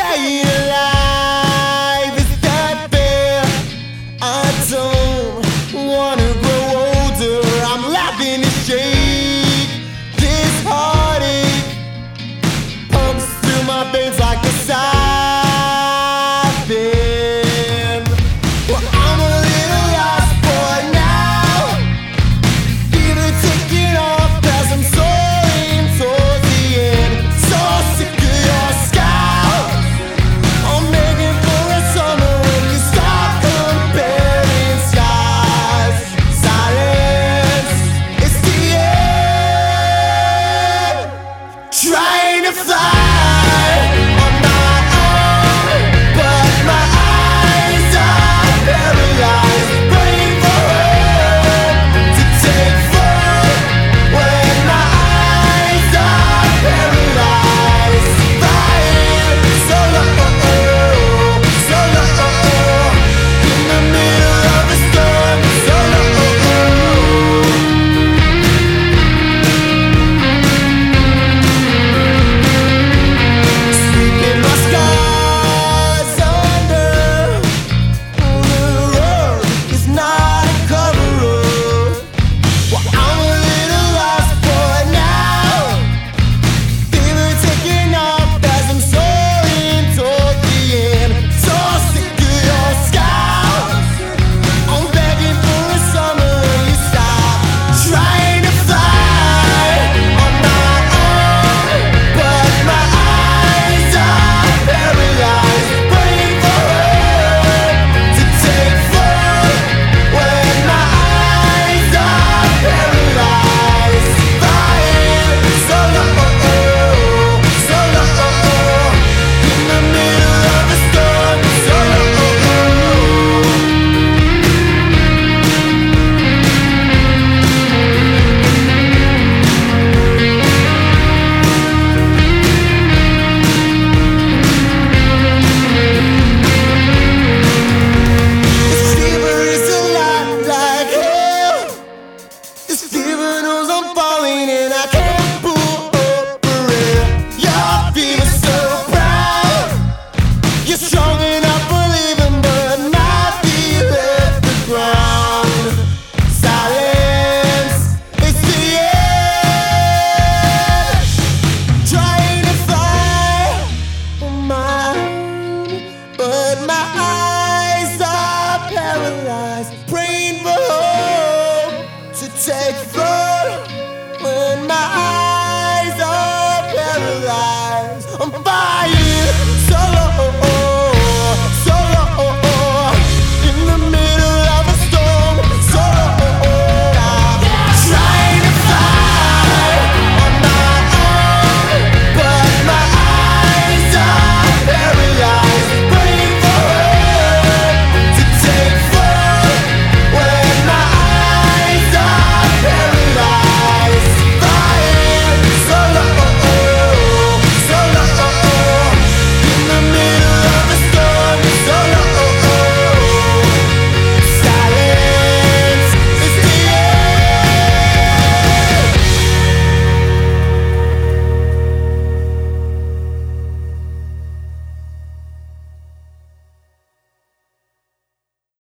Staying alive is that fair? I don't wanna grow older. I'm laughing to shake. This heartache pumps through my veins like a siphon. Well, I'm a little lost boy now, feeling taken off as I'm soaring towards the end. So sick of your scowls. I'm begging for a summer when you stop comparing skies. Silence is the end. Trying to fly.